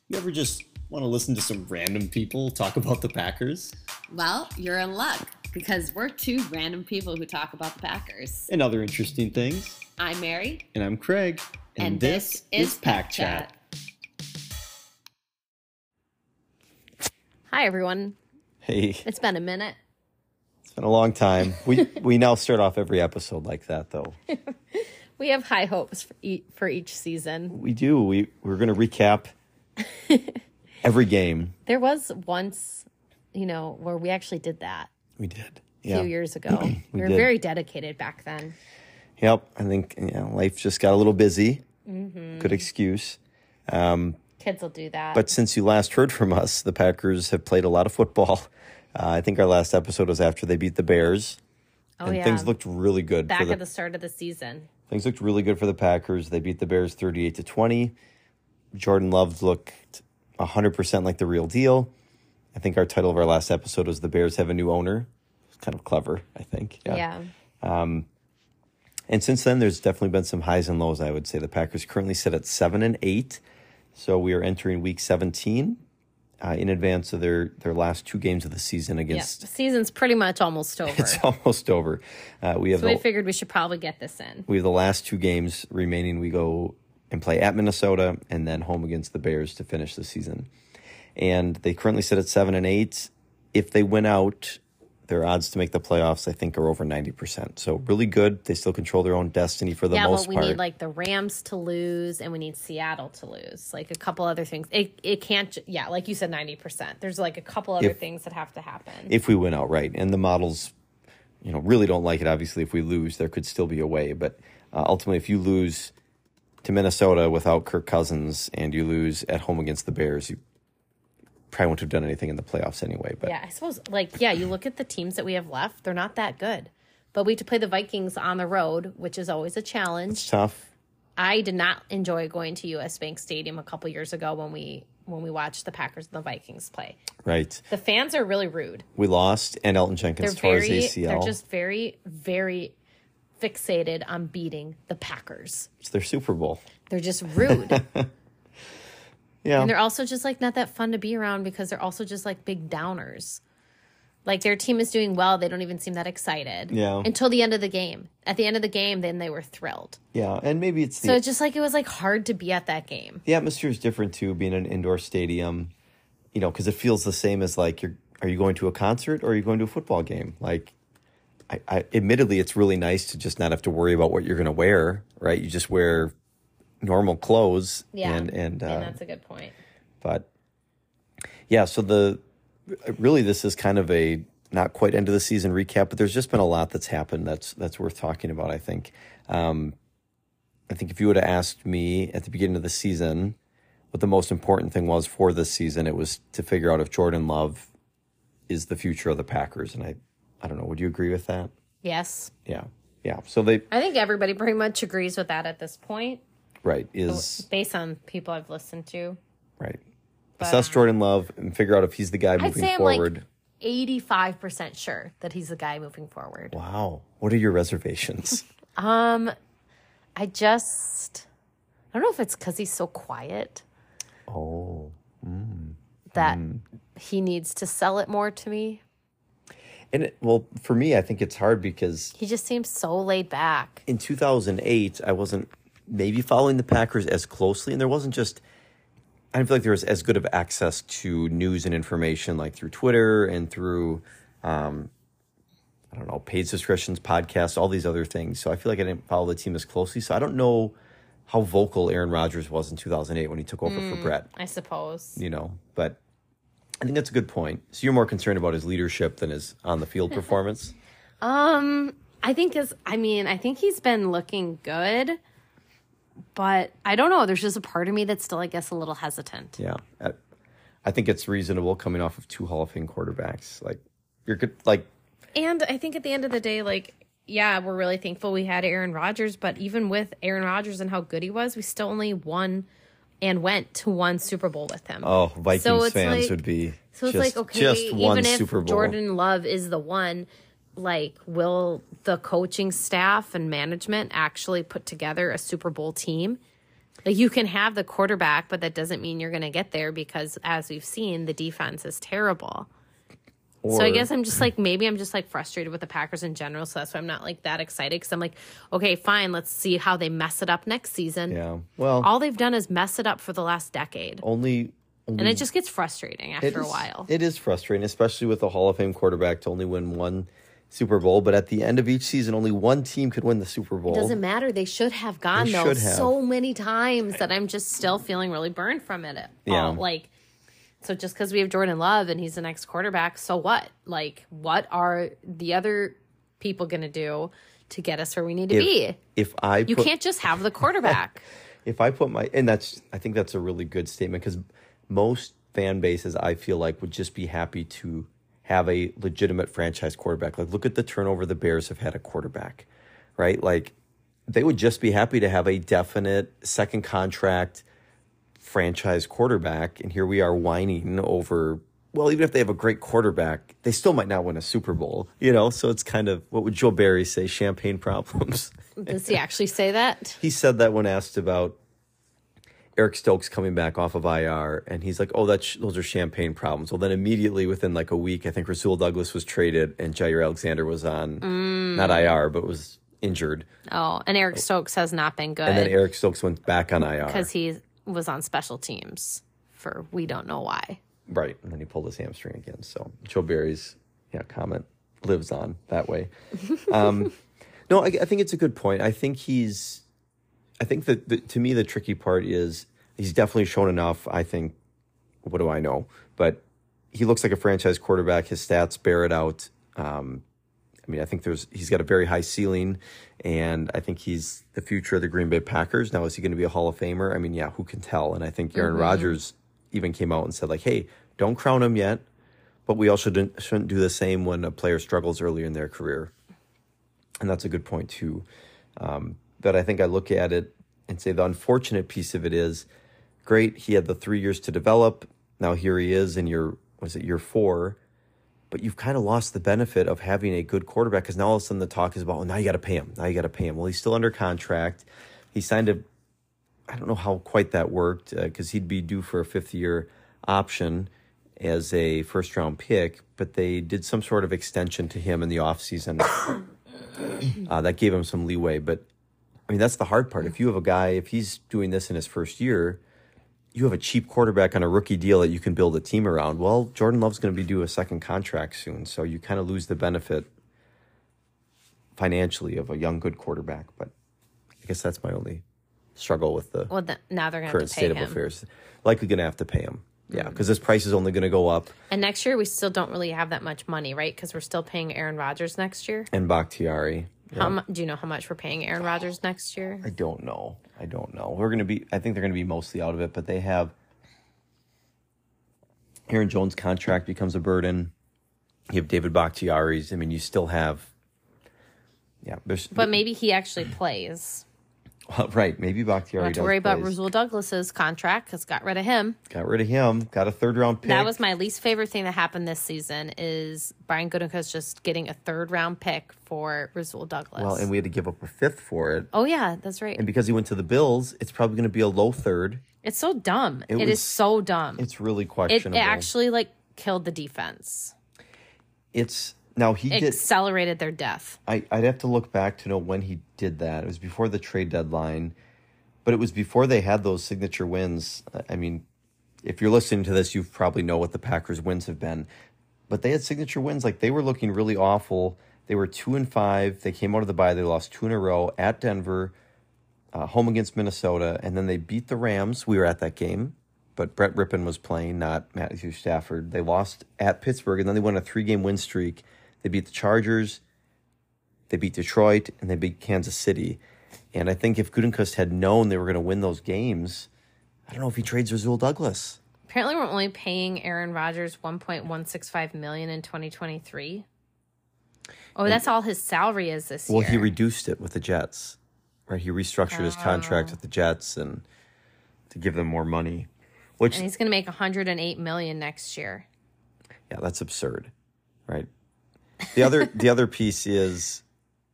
You ever just want to listen to some random people talk about the Packers? Well, you're in luck because we're two random people who talk about the Packers. And other interesting things. I'm Mary. And I'm Craig. And this is Pack Chat. Hi, everyone. Hey, It's been a minute. it's been a long time. We now start off every episode like that, though. We have high hopes for each season. We do. We're going to recap every game. There was once, where we actually did that We did. a few years ago. we were did. very dedicated back then. Yep. I think life just got a little busy. Mm-hmm. Good excuse. Kids will do that. But since you last heard from us, the Packers have played a lot of football. I think our last episode was after they beat the Bears. oh, And yeah. things looked really good. Back at the start of the season. Things looked really good for the Packers. They beat the Bears 38-20. Jordan Love looked 100% like the real deal. I think our title of our last episode was "The Bears Have a New Owner." It's kind of clever, I think. Yeah. And since then, there's definitely been some highs and lows, I would say. The Packers currently sit at 7-8. So we are entering week 17 in advance of their last two games of the season Yeah. against... The season's pretty much almost over. It's almost over. We have So we figured we should probably get this in. We have the last two games remaining. We go and play at Minnesota and then home against the Bears to finish the season. And they currently sit at 7-8. If they win out, their odds to make the playoffs, I think, are over 90%. So really good. They still control their own destiny for the most but we part. need like the Rams to lose and we need Seattle to lose. Like a couple other things. It can't, like you said, 90%. There's like a couple other things that have to happen. If we win outright. And the models, really don't like it. Obviously, if we lose, there could still be a way. But ultimately, if you lose to Minnesota without Kirk Cousins and you lose at home against the Bears, you probably wouldn't have done anything in the playoffs anyway. But Yeah, I suppose, you look at the teams that we have left, they're not that good. But we have to play the Vikings on the road, which is always a challenge. it's tough. I did not enjoy going to US Bank Stadium a couple years ago when we watched the Packers and the Vikings play. Right. The fans are really rude. We lost, and Elton Jenkins They're tore his ACL. they're just very, very fixated on beating the Packers. It's their Super Bowl. They're just rude. Yeah. And they're also just like not that fun to be around because they're also just like big downers. Like their team is doing well, they don't even seem that excited. Yeah. Until the end of the game. At the end of the game, then they were thrilled. Yeah, and maybe it's So it's just like it was like hard to be at that game. the atmosphere is different too, being an indoor stadium, because it feels the same as like are you going to a concert or are you going to a football game? Like, I admittedly, it's really nice to just not have to worry about what you're going to wear, right? You just wear normal clothes. Yeah. And that's a good point. but yeah, so this is kind of a not quite end of the season recap, but there's just been a lot that's happened that's worth talking about, I think. I think if you would have asked me at the beginning of the season what the most important thing was for this season, it was to figure out if Jordan Love is the future of the Packers. And I don't know, would you agree with that? Yes. Yeah. Yeah. So I think everybody pretty much agrees with that at this point. right, is Based on people I've listened to. right. Assess Jordan Love and figure out if he's the guy I'd moving say I'm forward. like 85% sure that he's the guy moving forward. Wow. What are your reservations? I don't know if it's because he's so quiet Oh. that he needs to sell it more to me. And for me, I think it's hard because He just seems so laid back. in 2008, I wasn't maybe following the Packers as closely, and I didn't feel like there was as good of access to news and information like through Twitter and through, paid subscriptions, podcasts, all these other things. So I feel like I didn't follow the team as closely. So I don't know how vocal Aaron Rodgers was in 2008 when he took over for Brett, I suppose. but I think that's a good point. So you're more concerned about his leadership than his on the field performance? I think he's been looking good, but I don't know. There's just a part of me that's still, I guess, a little hesitant. Yeah. I think it's reasonable coming off of two Hall of Fame quarterbacks. Like, you're good. Like, And I think at the end of the day, we're really thankful we had Aaron Rodgers, but even with Aaron Rodgers and how good he was, we still only won and went to one Super Bowl with him. oh, Vikings it's fans like- would be So it's just, like, okay, just one even if Super Bowl. Jordan Love is the one, will the coaching staff and management actually put together a Super Bowl team? Like, you can have the quarterback, but that doesn't mean you're going to get there because, as we've seen, the defense is terrible. So I guess I'm just like, maybe I'm just like frustrated with the Packers in general. So that's why I'm not like that excited, because I'm like, okay, fine, let's see how they mess it up next season. Yeah. Well, all they've done is mess it up for the last decade. Only and it just gets frustrating after a while. It is frustrating, especially with a Hall of Fame quarterback to only win one Super Bowl. But at the end of each season, only one team could win the Super Bowl. It doesn't matter. They should have gone, so many times that I'm just still feeling really burned from it. Yeah. So just because we have Jordan Love and he's the next quarterback, so what? Like, what are the other people going to do to get us where we need to be? You can't just have the quarterback. I think that's a really good statement, because most fan bases, I feel like, would just be happy to have a legitimate franchise quarterback. Like, look at the turnover the Bears have had a quarterback, right? Like, they would just be happy to have a definite second contract franchise quarterback, and here we are whining over, well, even if they have a great quarterback, they still might not win a Super Bowl, So it's kind of, what would Joe Barry say, champagne problems. Does he actually say that? He said that when asked about Eric Stokes coming back off of IR, and he's like, oh, those are champagne problems. Well, then immediately within like a week, I think Rasul Douglas was traded and Jair Alexander was on, not IR, but was injured. Oh, and Eric Stokes has not been good. And then Eric Stokes went back on IR. Because he was on special teams for we don't know why. Right, and then he pulled his hamstring again. So Joe Barry's comment lives on that way. No, I think it's a good point. I think that to me the tricky part is he's definitely shown enough. I think, what do I know? But he looks like a franchise quarterback. His stats bear it out. I think he's got a very high ceiling, and I think he's the future of the Green Bay Packers. Now, is he going to be a Hall of Famer? Who can tell? And I think Aaron Rodgers even came out and said, like, hey, don't crown him yet, but we also shouldn't do the same when a player struggles early in their career. And that's a good point, too. But I think I look at it and say the unfortunate piece of it is, great, he had the 3 years to develop. Now here he is in year 4. But you've kind of lost the benefit of having a good quarterback, because now all of a sudden the talk is about, now you got to pay him. Well, he's still under contract. He signed I don't know how quite that worked, because he'd be due for a 5th-year option as a first-round pick, but they did some sort of extension to him in the offseason. That gave him some leeway. But, that's the hard part. If you have a guy, if he's doing this in his first year, you have a cheap quarterback on a rookie deal that you can build a team around. Well, Jordan Love's going to be due a second contract soon, so you kind of lose the benefit financially of a young, good quarterback. But I guess that's my only struggle with the now they're going to current have to pay state of him. affairs. Likely going to have to pay him. Yeah, because his price is only going to go up. And next year, we still don't really have that much money, right? Because we're still paying Aaron Rodgers next year. And Bakhtiari. Yeah. Do you know how much we're paying Aaron Rodgers next year? I don't know. I think they're going to be mostly out of it, but they have Aaron Jones' contract becomes a burden. You have David Bakhtiari's. You still have, but maybe he actually plays. Well, right. Maybe Bakhtiari don't have to worry about Rasul Douglas's contract, because got rid of him. Got a 3rd-round pick. That was my least favorite thing that happened this season, is Brian Gutekunst just getting a 3rd-round pick for Rasul Douglas. Well, and we had to give up a 5th for it. Oh, yeah, that's right. And because he went to the Bills, it's probably going to be a low 3rd. It's so dumb. It is so dumb. It's really questionable. It actually, killed the defense. Now he accelerated their death. I'd have to look back to know when he did that. It was before the trade deadline, but it was before they had those signature wins. If you're listening to this, you probably know what the Packers' wins have been. But they had signature wins. They were looking really awful. They were 2-5. They came out of the bye. They lost 2 in a row at Denver, home against Minnesota, and then they beat the Rams. We were at that game, but Brett Rippon was playing, not Matthew Stafford. They lost at Pittsburgh, and then they went a 3-game win streak. They beat the Chargers, they beat Detroit, and they beat Kansas City. And I think if Gutekunst had known they were going to win those games, I don't know if he trades Rasul Douglas. Apparently, we're only paying Aaron Rodgers $1.165 million in 2023. Oh, that's all his salary is this year. Well, he reduced it with the Jets, right? He restructured his contract with the Jets and to give them more money. And he's going to make $108 million next year. Yeah, that's absurd, right? The other piece is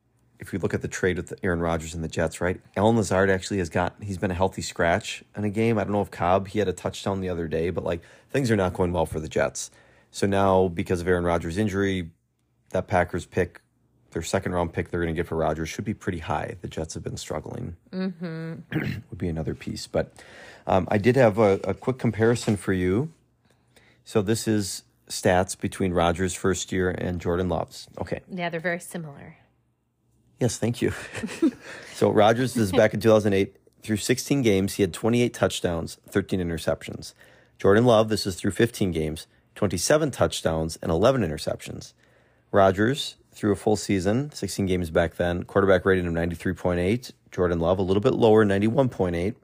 if we look at the trade with Aaron Rodgers and the Jets, right? Allen Lazard actually he's been a healthy scratch in a game. I don't know if Cobb, he had a touchdown the other day, but like things are not going well for the Jets. So now because of Aaron Rodgers' injury, that Packers pick, their second round pick they're going to get for Rodgers should be pretty high. The Jets have been struggling. Would be another piece. But I did have a quick comparison for you. So this is stats between Rodgers' first year and Jordan Love's. Okay. Yeah, they're very similar. Yes, thank you. So Rodgers is back in 2008. Through 16 games, he had 28 touchdowns, 13 interceptions. Jordan Love, this is through 15 games, 27 touchdowns and 11 interceptions. Rodgers, through a full season, 16 games back then, quarterback rating of 93.8. Jordan Love, a little bit lower, 91.8.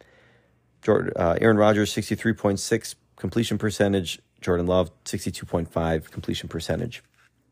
Aaron Rodgers, 63.6 completion percentage. Jordan Love, 62.5 completion percentage.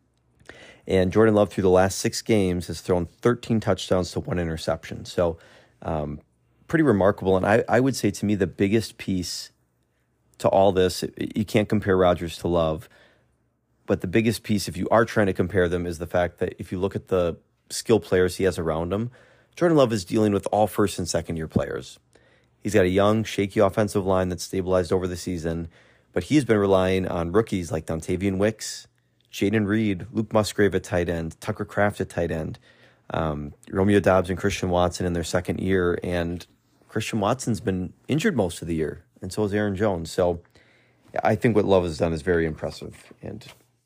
And Jordan Love, through the last 6 games, has thrown 13 touchdowns to 1 interception. So pretty remarkable. And I would say, to me, the biggest piece to all this, you can't compare Rodgers to Love, but the biggest piece, if you are trying to compare them, is the fact that if you look at the skill players he has around him, Jordan Love is dealing with all first and second year players. He's got a young, shaky offensive line that's stabilized over the season, but he's been relying on rookies like Dontavian Wicks, Jaden Reed, Luke Musgrave at tight end, Tucker Kraft at tight end, Romeo Doubs and Christian Watson in their second year, and Christian Watson's been injured most of the year, and so is Aaron Jones. So I think what Love has done is very impressive, and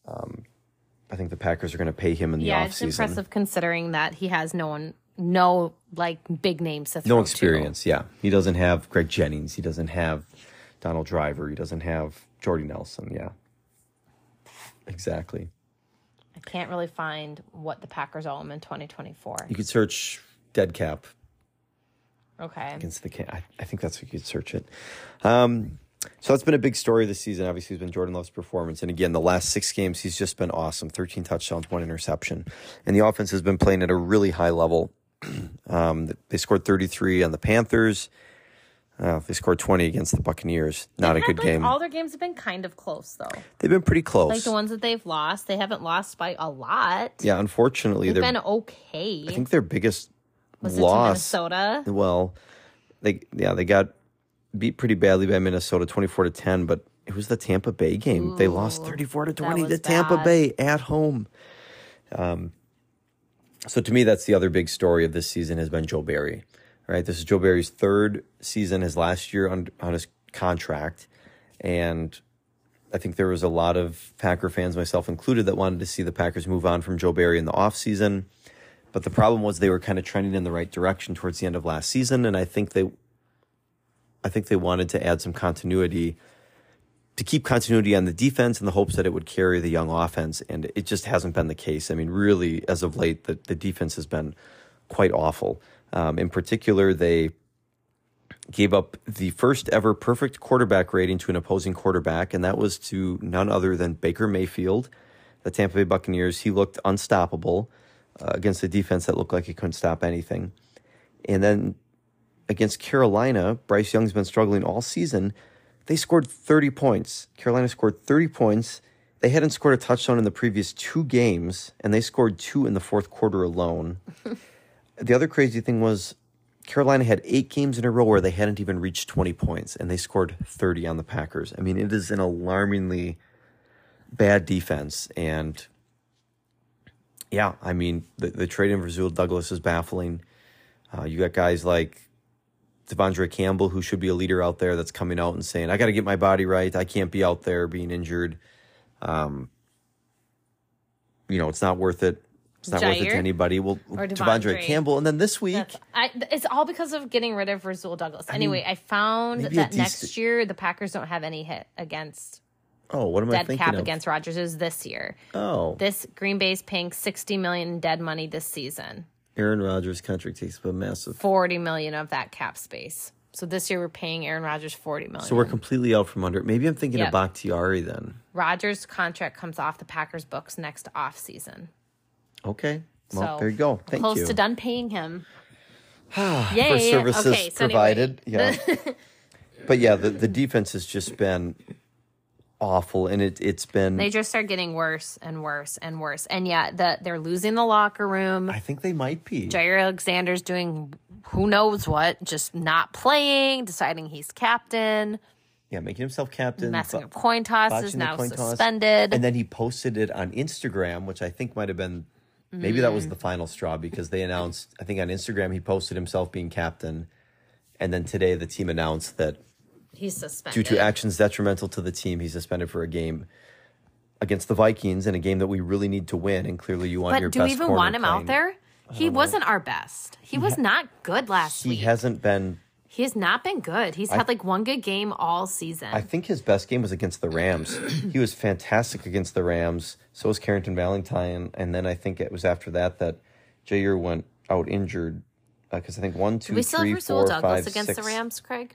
I think the Packers are going to pay him in the offseason. Yeah, it's impressive considering that he has no like big names to throw no experience, yeah. He doesn't have Greg Jennings. He doesn't have Donald Driver. He doesn't have Jordy Nelson, yeah. Exactly. I can't really find what the Packers owe him in 2024. You could search dead cap. Okay. Against the I think that's what you could search it. So that's been a big story this season. Obviously, has been Jordan Love's performance. And again, the last 6 games, he's just been awesome. 13 touchdowns, 1 interception. And the offense has been playing at a really high level. They scored 33 on the Panthers. They scored 20 against the Buccaneers. Not a good game. All their games have been kind of close, though. They've been pretty close. Like the ones that they've lost, they haven't lost by a lot. Yeah, unfortunately. They've been okay. I think their biggest was loss. It to Minnesota? Well, they got beat pretty badly by Minnesota, 24-10, but it was the Tampa Bay game. They lost 34-20 to Tampa Bay at home. So to me, that's the other big story of this season has been Joe Barry. Right, this is Joe Barry's 3rd season, his last year on his contract, and I think there was a lot of Packer fans, myself included, that wanted to see the Packers move on from Joe Barry in the offseason. But the problem was they were kind of trending in the right direction towards the end of last season, and I think they wanted to add some continuity, to keep continuity on the defense in the hopes that it would carry the young offense, and it just hasn't been the case. I mean, really, as of late, the defense has been quite awful. In particular, they gave up the first ever perfect quarterback rating to an opposing quarterback, and that was to none other than Baker Mayfield, the Tampa Bay Buccaneers. He looked unstoppable against a defense that looked like it couldn't stop anything. And then against Carolina, Bryce Young's been struggling all season. They scored 30 points. Carolina scored 30 points. They hadn't scored a touchdown in the previous 2 games, and they scored 2 in the fourth quarter alone. The other crazy thing was Carolina had 8 games in a row where they hadn't even reached 20 points, and they scored 30 on the Packers. I mean, it is an alarmingly bad defense. And, yeah, I mean, the trade in Rasul Douglas is baffling. You got guys like Devondre Campbell, who should be a leader out there, that's coming out and saying, I got to get my body right. I can't be out there being injured. It's not worth it. It's not worth it to anybody. Well, Devondre Campbell. And then this week... it's all because of getting rid of Rasul Douglas. Anyway, I found that next year the Packers don't have any hit against... Oh, what am I thinking dead cap of? Against Rodgers is this year. Oh. This Green Bay's paying $60 million in dead money this season. Aaron Rodgers' contract takes up a massive... $40 million of that cap space. So this year we're paying Aaron Rodgers $40 million. So we're completely out from under. Maybe I'm thinking of Bakhtiari then. Rodgers' contract comes off the Packers' books next offseason. Okay. Well, there you go. Thank you. Close to done paying him. Yay. For services provided. Anyway. Yeah. But yeah, the defense has just been awful, and it's been. They just are getting worse and worse and worse, and they're losing the locker room. I think they might be. Jair Alexander's doing who knows what, just not playing, deciding he's captain. Yeah, making himself captain. Messing up coin tosses, now suspended. And then he posted it on Instagram, which I think might have been, maybe that was the final straw, because they announced, I think on Instagram, he posted himself being captain. And then today the team announced that he's suspended. Due to actions detrimental to the team, he's suspended for a game against the Vikings in a game that we really need to win. And clearly you want your best corner. But do we even want him out there? He wasn't our best. He was not good last week. He hasn't been. He has not been good. He's had like one good game all season. I think his best game was against the Rams. He was fantastic against the Rams. So was Carrington Valentine. And then I think it was after that Jair went out injured. Because I think 1, 2, 3, 4, 5, 6. Do we still have Rasul Douglas against the Rams, Craig?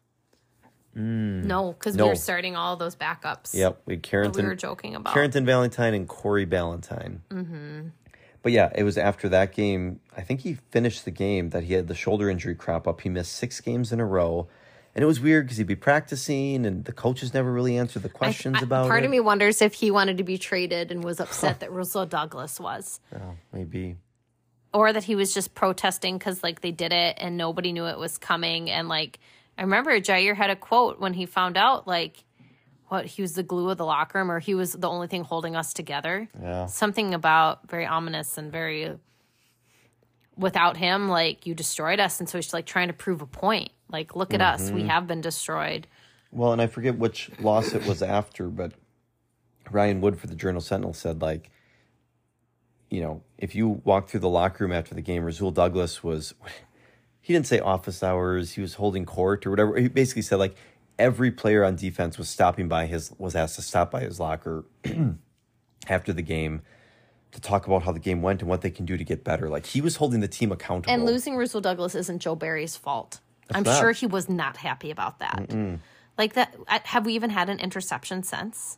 No, because we were starting all those backups. Yep, we had Carrington. We were joking about Carrington Valentine and Corey Ballantyne. Mm-hmm. But yeah, it was after that game. I think he finished the game that he had the shoulder injury crop up. He missed 6 games in a row. And it was weird because he'd be practicing and the coaches never really answered the questions about it. Part of me wonders if he wanted to be traded and was upset that Rasul Douglas was. Oh, maybe. Or that he was just protesting because like they did it and nobody knew it was coming. And like, I remember Jair had a quote when he found out like, he was the glue of the locker room or he was the only thing holding us together. Yeah. Something about very ominous and very, without him, like you destroyed us. And so he's like trying to prove a point. Like, look at us. We have been destroyed. Well, and I forget which loss it was after, but Ryan Wood for the Journal-Sentinel said like, you know, if you walk through the locker room after the game, Rasul Douglas he didn't say office hours. He was holding court or whatever. He basically said like, every player on defense was asked to stop by his locker after the game to talk about how the game went and what they can do to get better. Like he was holding the team accountable. And losing Rasul Douglas isn't Joe Barry's fault. I'm sure he was not happy about that. Like that. Have we even had an interception since?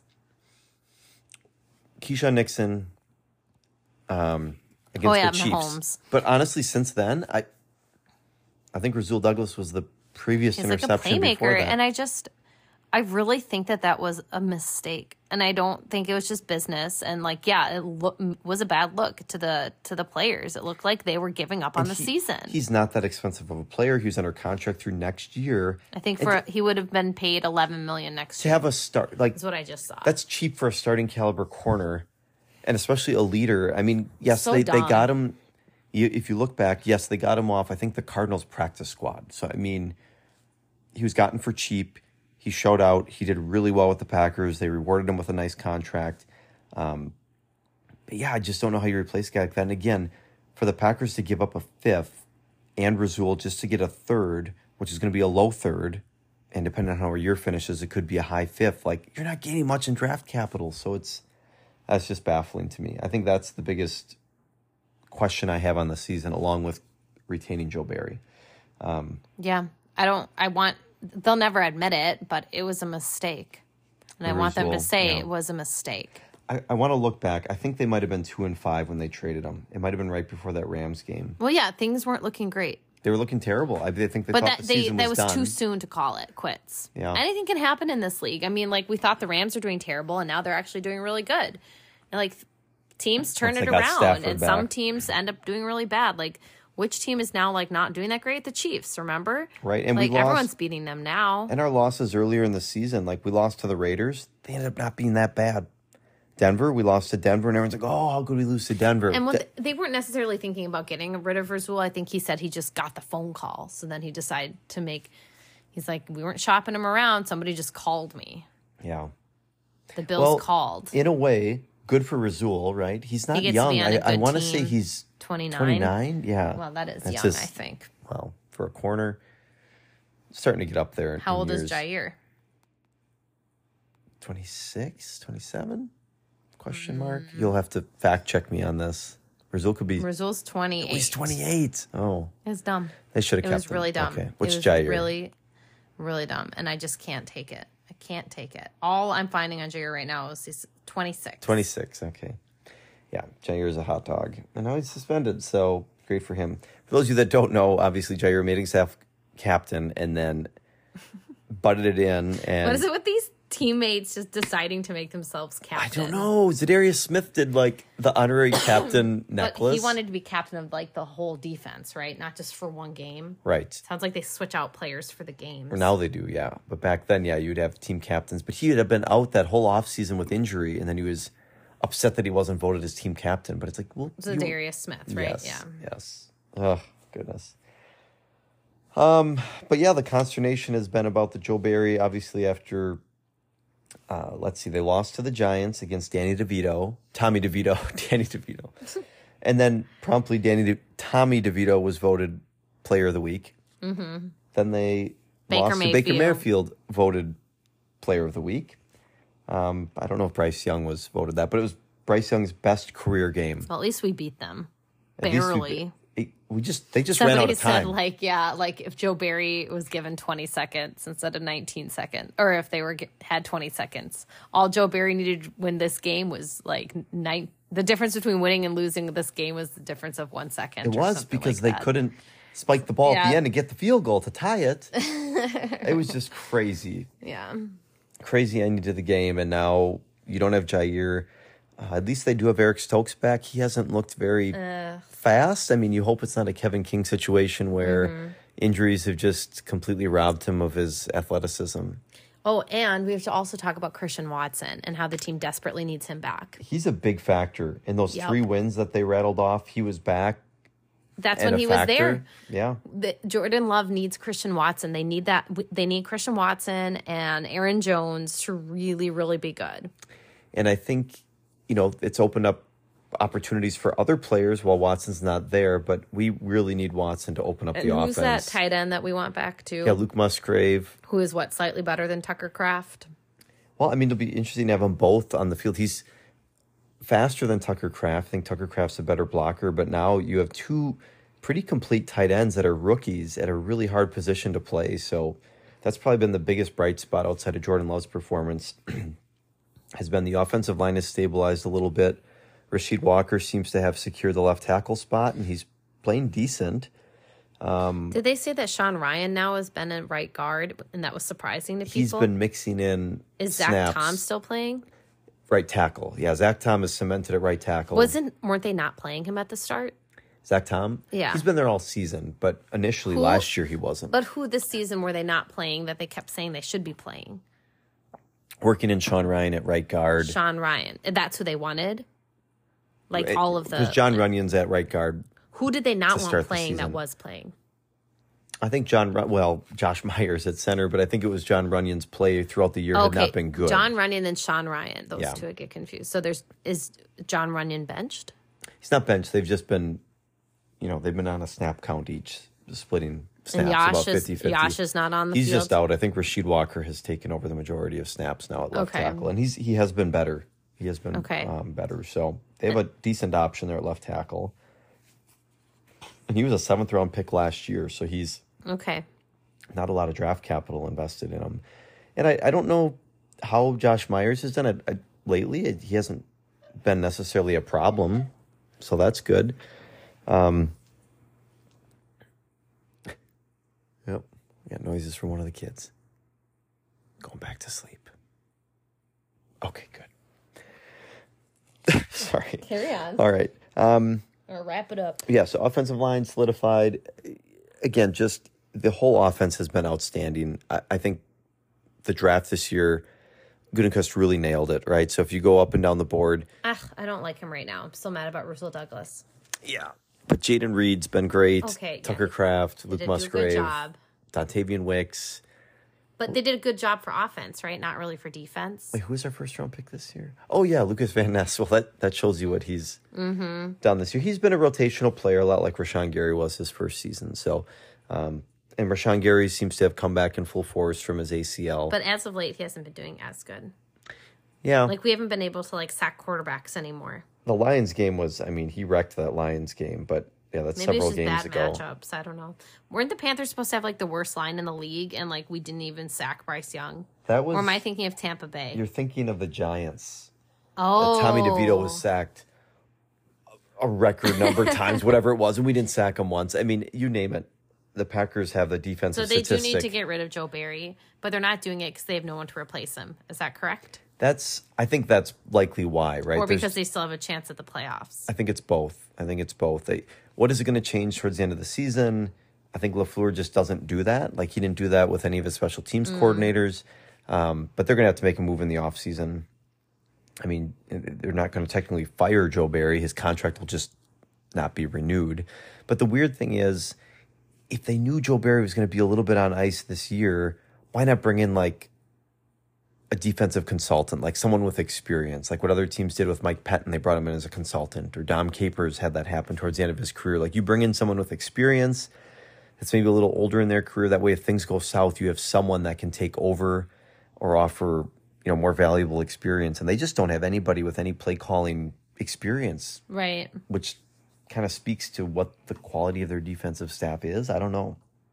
Keyshawn Nixon against the Chiefs. Mahomes. But honestly, since then, I think Rasul Douglas was the previous interception like a playmaker, before that. And I really think that was a mistake, and I don't think it was just business. And like, it was a bad look to the players. It looked like they were giving up on the season. He's not that expensive of a player. He was under contract through next year. I think he would have been paid $11 million next year. To have a start, like is what I just saw. That's cheap for a starting caliber corner, and especially a leader. I mean, yes, so they got him. If you look back, yes, they got him off, I think, the Cardinals practice squad. So, I mean, he was gotten for cheap. He showed out. He did really well with the Packers. They rewarded him with a nice contract. But, yeah, I just don't know how you replace a guy like that. And, again, for the Packers to give up a 5th and Rasul just to get a 3rd, which is going to be a low 3rd, and depending on how your finishes, it could be a high 5th. Like, you're not gaining much in draft capital. So that's just baffling to me. I think that's the biggest question I have on the season, along with retaining Joe Barry. They'll never admit it, but it was a mistake. And I want them to say it was a mistake. I want to look back. I think they might have been 2-5 when they traded him. It might have been right before that Rams game. Well, yeah, things weren't looking great. They were looking terrible. I think they thought the season was done. That was too soon to call it quits. Yeah. Anything can happen in this league. I mean, like, we thought the Rams were doing terrible, and now they're actually doing really good. And, like, teams turn it around, and some teams end up doing really bad. Like, which team is now like not doing that great? The Chiefs, remember? Right, and like everyone's beating them now. And our losses earlier in the season, like we lost to the Raiders, they ended up not being that bad. Denver, we lost to Denver, and everyone's like, "Oh, how could we lose to Denver?" And they weren't necessarily thinking about getting rid of Rasul. I think he said he just got the phone call, so then he decided to make. He's like, we weren't shopping him around. Somebody just called me. Yeah, the Bills called. In a way, good for Rasul, right? He's not young. I want to say he's 29. 29, yeah. Well, that's young, I think. Well, for a corner, starting to get up there. How old is Jair? 26, 27? Question mark. You'll have to fact check me on this. Rasul's 28. Oh, he's 28. Oh. It was dumb. They should have kept him. It was really dumb. Okay. What's Jair? Really, really dumb. And I just can't take it. I can't take it. All I'm finding on Jair right now is he's 26. 26, okay. Yeah, Jair's a hot dog. And now he's suspended, so great for him. For those of you that don't know, obviously Jair made himself captain and then butted it in. And what is it with these teammates just deciding to make themselves captain. I don't know. Zadarius Smith did like the honorary captain necklace. But he wanted to be captain of like the whole defense, right? Not just for one game. Right. Sounds like they switch out players for the games. Or now they do, yeah. But back then, yeah, you'd have team captains. But he had been out that whole offseason with injury, and then he was upset that he wasn't voted as team captain. But it's like, well, Zadarius Smith, right? Yes, yeah. Yes. Oh, goodness. But yeah, the consternation has been about the Joe Barry, obviously after, let's see, they lost to the Giants against Tommy DeVito. Danny DeVito. And then promptly Tommy DeVito was voted player of the week. Mm-hmm. Then they lost to Baker Mayfield, voted player of the week. I don't know if Bryce Young was voted that, but it was Bryce Young's best career game. Well, at least we beat them. Barely. They just ran out of time. Somebody said, like if Joe Barry was given 20 seconds instead of 19 seconds, or if they had 20 seconds, all Joe Barry needed to win this game was like the difference between winning and losing this game was the difference of 1 second. It was because they couldn't spike the ball at the end and get the field goal to tie it. It was just crazy. Yeah. Crazy ending to the game, and now you don't have Jair. At least they do have Eric Stokes back. He hasn't looked very fast. I mean, you hope it's not a Kevin King situation where injuries have just completely robbed him of his athleticism. Oh, and we have to also talk about Christian Watson and how the team desperately needs him back. He's a big factor. In those 3 wins that they rattled off, he was back. That's when he was there. Yeah. Jordan Love needs Christian Watson. They need that. They need Christian Watson and Aaron Jones to really, really be good. And I think, it's opened up opportunities for other players while Watson's not there, but we really need Watson to open up the offense. Who's that tight end that we want back to? Yeah, Luke Musgrave. Who is slightly better than Tucker Kraft? Well, I mean, it'll be interesting to have them both on the field. He's faster than Tucker Kraft. I think Tucker Kraft's a better blocker, but now you have 2 pretty complete tight ends that are rookies at a really hard position to play. So that's probably been the biggest bright spot outside of Jordan Love's performance has been the offensive line has stabilized a little bit. Rasheed Walker seems to have secured the left tackle spot, and he's playing decent. Did they say that Sean Ryan now has been a right guard, and that was surprising to people? He's been mixing in Is snaps. Zach Tom still playing? Right tackle. Yeah, Zach Tom is cemented at right tackle. Weren't they not playing him at the start? Zach Tom? Yeah. He's been there all season, but initially last year he wasn't. But who this season were they not playing that they kept saying they should be playing? Working in Sean Ryan at right guard. Sean Ryan. That's who they wanted? Like all of the... Because John Runyon's at right guard. Who did they not want playing that was playing? I think Josh Myers at center, but I think it was John Runyon's play throughout the year had not been good. John Runyon and Sean Ryan. Those two I get confused. So is John Runyon benched? He's not benched. They've just been, they've been on a snap count each, splitting snaps about 50-50. Yash is not on the field? He's just out. I think Rasheed Walker has taken over the majority of snaps now at left tackle, and he has been better. He has been better. So they have a decent option there at left tackle. And he was a 7th-round pick last year, so he's not a lot of draft capital invested in him. And I don't know how Josh Myers has done it lately. He hasn't been necessarily a problem, so that's good. Yep, we got noises from one of the kids. Going back to sleep. Okay, good. Sorry. Carry on. All right. Or wrap it up. Yeah, so offensive line solidified. Again, just the whole offense has been outstanding. I think the draft this year, Gutekunst really nailed it, right? So if you go up and down the board. I don't like him right now. I'm still mad about Russell Douglas. Yeah. But Jaden Reed's been great. Okay. Tucker Kraft, Luke Musgrave, good job. Dontavian Wicks. But they did a good job for offense, right? Not really for defense. Wait, who was our first-round pick this year? Oh, yeah, Lucas Van Ness. Well, that shows you what he's done this year. He's been a rotational player, a lot like Rashawn Gary was his first season. So, and Rashawn Gary seems to have come back in full force from his ACL. But as of late, he hasn't been doing as good. Yeah. Like, we haven't been able to, sack quarterbacks anymore. The Lions game was, he wrecked that Lions game, but... Yeah, that's Maybe several it's just games bad ago. Matchups. I don't know. Weren't the Panthers supposed to have the worst line in the league, and we didn't even sack Bryce Young? That was. Or am I thinking of Tampa Bay? You're thinking of the Giants. Oh, Tommy DeVito was sacked a record number of times, whatever it was, and we didn't sack him once. You name it. the Packers have the defensive So they statistic. do need to get rid of Joe Barry, but they're not doing it because they have no one to replace him. Is that correct? I think that's likely why, right? Or because they still have a chance at the playoffs? I think it's both. What is it going to change towards the end of the season? I think LaFleur just doesn't do that. Like, he didn't do that with any of his special teams coordinators. But they're going to have to make a move in the offseason. I mean, they're not going to technically fire Joe Barry. His contract will just not be renewed. But the weird thing is, if they knew Joe Barry was going to be a little bit on ice this year, why not bring in like a defensive consultant, like someone with experience, like what other teams did with Mike Pettin? They brought him in as a consultant, or Dom Capers had that happen towards the end of his career. Like, you bring in someone with experience that's maybe a little older in their career. That way, if things go south, you have someone that can take over or offer, more valuable experience. And they just don't have anybody with any play calling experience. Right. Which kind of speaks to what the quality of their defensive staff is. I don't know.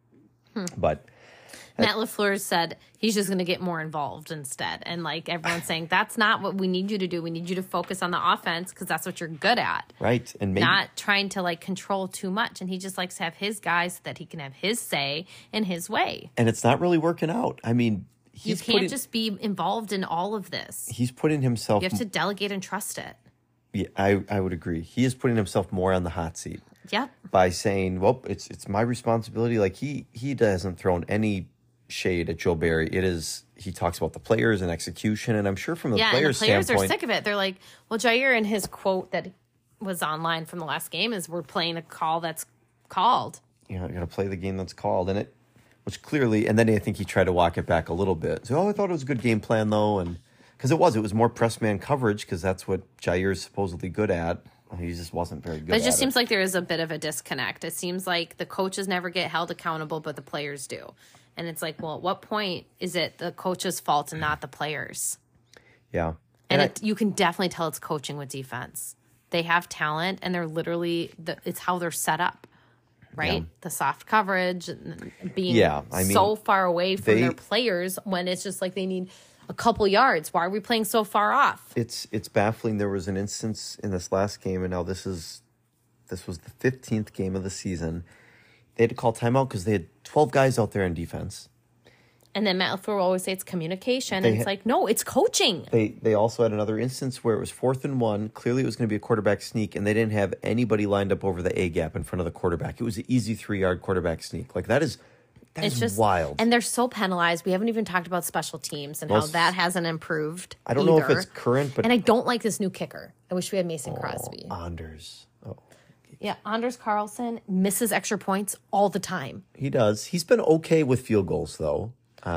But Matt LaFleur said he's just going to get more involved instead. And like everyone's saying, that's not what we need you to do. We need you to focus on the offense because that's what you're good at. Right. And maybe not trying to like control too much. And he just likes to have his guys so that he can have his say in his way. And it's not really working out. I mean, you can't just be involved in all of this. He's putting himself... You have to delegate and trust it. Yeah, I would agree. He is putting himself more on the hot seat. Yep. By saying, well, it's my responsibility. Like, he hasn't thrown any shade at Joe Barry. He talks about the players and execution, and I'm sure from the players' and the players standpoint... are sick of it. They're like, well, Jair, in his quote that was online from the last game, is we're playing a call that's called. You're going to play the game that's called, and which clearly, and then I think he tried to walk it back a little bit. So, I thought it was a good game plan, though, and because it was more press man coverage, because that's what Jair is supposedly good at. He just wasn't very good. But it just seems like there is a bit of a disconnect. It seems like the coaches never get held accountable, but the players do. And it's like, well, at what point is it the coach's fault and not the players? Yeah. And you can definitely tell it's coaching with defense. They have talent, and they're literally, it's how they're set up. Right? Yeah. The soft coverage, and being so far away from their players when it's just like they need a couple yards. Why are we playing so far off? It's baffling. There was an instance in this last game, and now this was the 15th game of the season. They had to call timeout because they had 12 guys out there on defense. And then Matt LaFleur will always say it's communication. And it's like, no, it's coaching. They also had another instance where it was 4th and 1. Clearly it was going to be a quarterback sneak, and they didn't have anybody lined up over the A gap in front of the quarterback. It was an easy 3-yard quarterback sneak. Like, that is just wild. And they're so penalized. We haven't even talked about special teams and how that hasn't improved. I don't know if it's current, but... And I don't like this new kicker. I wish we had Mason Crosby. Anders. Oh. Yeah, Anders Carlson misses extra points all the time. He does. He's been okay with field goals, though.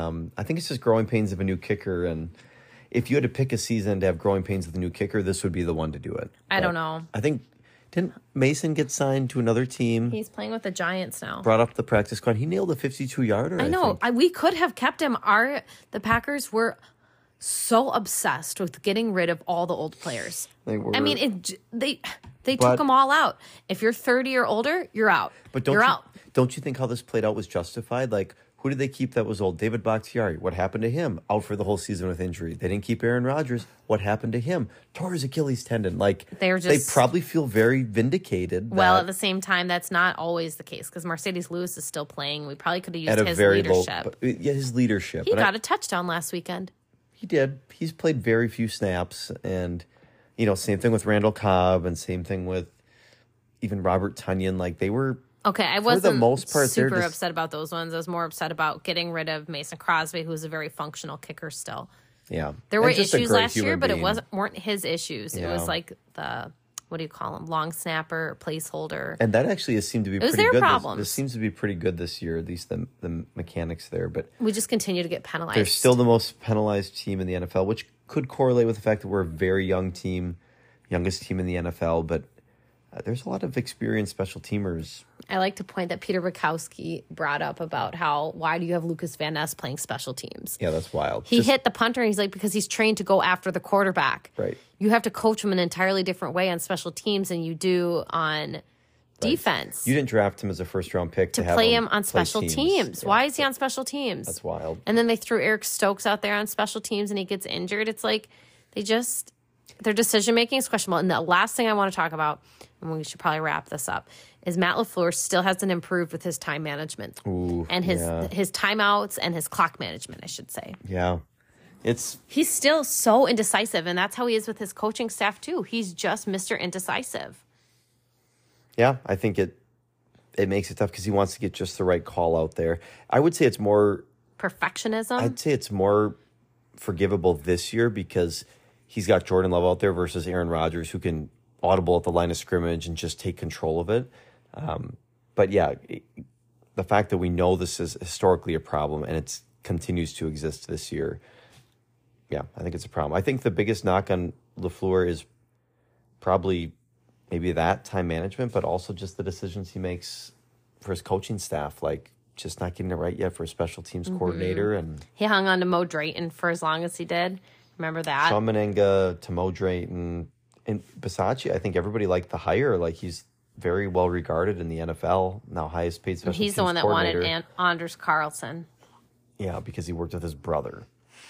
I think it's just growing pains of a new kicker, and if you had to pick a season to have growing pains with a new kicker, this would be the one to do it. I don't know. I think, didn't Mason get signed to another team? He's playing with the Giants now. Brought up the practice squad. He nailed a 52-yarder. I know. We could have kept him. The Packers were so obsessed with getting rid of all the old players. They were. I mean, they took them all out. If you're 30 or older, you're out. But out. Don't you think how this played out was justified? Like, who did they keep that was old? David Bakhtiari. What happened to him? Out for the whole season with injury. They didn't keep Aaron Rodgers. What happened to him? Tore his Achilles tendon. Like, they probably feel very vindicated. Well, at the same time, that's not always the case because Mercedes Lewis is still playing. We probably could have used his leadership. His leadership. He got a touchdown last weekend. He did. He's played very few snaps. And, same thing with Randall Cobb and same thing with even Robert Tonyan. Like, they were... Okay, I wasn't for the most part, super upset about those ones. I was more upset about getting rid of Mason Crosby, who was a very functional kicker still. Yeah. There were issues last year, but it weren't his issues. Yeah. It was like the, what do you call him, long snapper, placeholder. And that actually has seemed to be pretty good. It was their problems. This seems to be pretty good this year, at least the mechanics there. But we just continue to get penalized. They're still the most penalized team in the NFL, which could correlate with the fact that we're a very young team, youngest team in the NFL, but... there's a lot of experienced special teamers. I like to point that Peter Bukowski brought up about why do you have Lucas Van Ness playing special teams? Yeah, that's wild. He hit the punter, and he's like, because he's trained to go after the quarterback. Right. You have to coach him an entirely different way on special teams than you do on defense. You didn't draft him as a first-round pick to play him on special teams. Yeah, why is he on special teams? That's wild. And then they threw Eric Stokes out there on special teams, and he gets injured. It's like they just... Their decision making is questionable. And the last thing I want to talk about, and we should probably wrap this up, is Matt LaFleur still hasn't improved with his time management. Ooh, and his timeouts and his clock management, I should say. Yeah. He's still so indecisive, and that's how he is with his coaching staff too. He's just Mr. Indecisive. Yeah, I think it makes it tough because he wants to get just the right call out there. I would say it's more perfectionism. I'd say it's more forgivable this year because he's got Jordan Love out there versus Aaron Rodgers, who can audible at the line of scrimmage and just take control of it. But yeah, the fact that we know this is historically a problem and it continues to exist this year, yeah, I think it's a problem. I think the biggest knock on LaFleur is probably maybe that time management, but also just the decisions he makes for his coaching staff, like just not getting it right yet for a special teams coordinator. And he hung on to Mo Drayton for as long as he did. Remember that? Sean Menenga to Mo Drayton. And Bisaccia, I think everybody liked the hire. Like, he's very well regarded in the NFL, now highest paid special teams he's the one that coordinator. wanted Anders Carlson. Yeah, because he worked with his brother.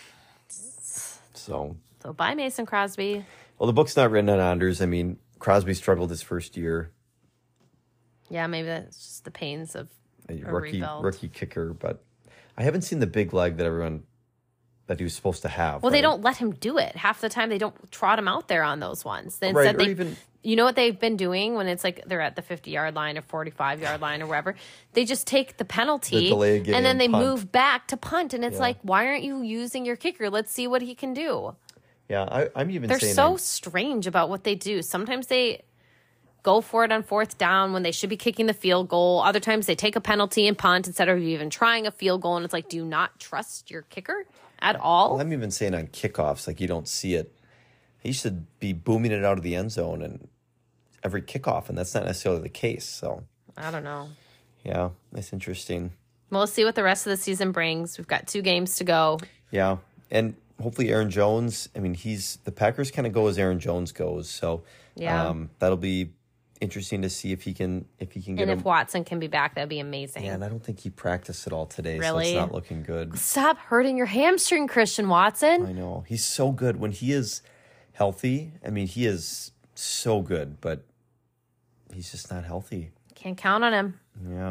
So bye, Mason Crosby. Well, the book's not written on Anders. I mean, Crosby struggled his first year. Yeah, maybe that's just the pains of a rookie kicker. But I haven't seen the big leg that he was supposed to have. Well, they don't let him do it. Half the time they don't trot him out there on those ones. Instead, you know what they've been doing when it's like they're at the 50-yard line or 45-yard line or wherever? They just take the penalty and then they move back to punt. And it's like, why aren't you using your kicker? Let's see what he can do. Yeah, I'm even saying... They're so strange about what they do. Sometimes they go for it on fourth down when they should be kicking the field goal. Other times they take a penalty and punt instead of even trying a field goal. And it's like, do you not trust your kicker at all? Well, I'm even saying on kickoffs, like, you don't see it. He should be booming it out of the end zone and every kickoff, and that's not necessarily the case. So I don't know. Yeah, that's interesting. Well, we'll see what the rest of the season brings. We've got 2 games to go. Yeah, and hopefully Aaron Jones. I mean, the Packers kind of go as Aaron Jones goes. So that'll be interesting to see if he can get and if Watson can be back, that'd be amazing. Yeah, and I don't think he practiced at all today, really? So it's not looking good. Stop hurting your hamstring, Christian Watson. I know. He's so good when he is healthy. I mean, he is so good, but he's just not healthy. Can't count on him. Yeah.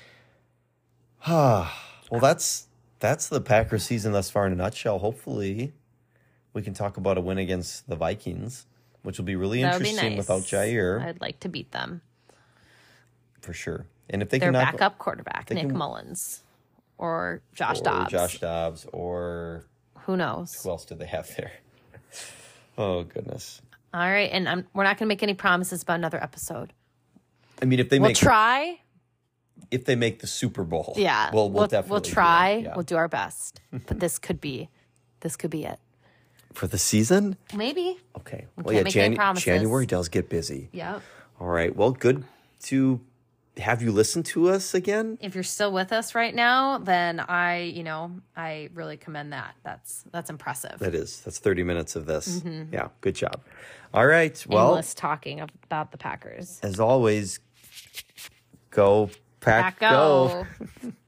Well, that's the Packers season thus far in a nutshell. Hopefully, we can talk about a win against the Vikings, which will be really interesting without Jair. I'd like to beat them. For sure. And if they their can backup quarterback, Nick Mullins, or Josh Dobbs. Or who knows? Who else do they have there? Oh, goodness. All right, and we're not going to make any promises about another episode. I mean, if they we'll try. If they make the Super Bowl, yeah, we'll definitely we'll try. Yeah. We'll do our best, but this could be it for the season. Maybe. Okay. Well, yeah, January does get busy. Yep. All right. Well, good to have you listen to us again. If you're still with us right now, then I really commend that. That's impressive. That is. That's 30 minutes of this. Mm-hmm. Yeah. Good job. All right. Well, endless talking about the Packers. As always, go Pack, go.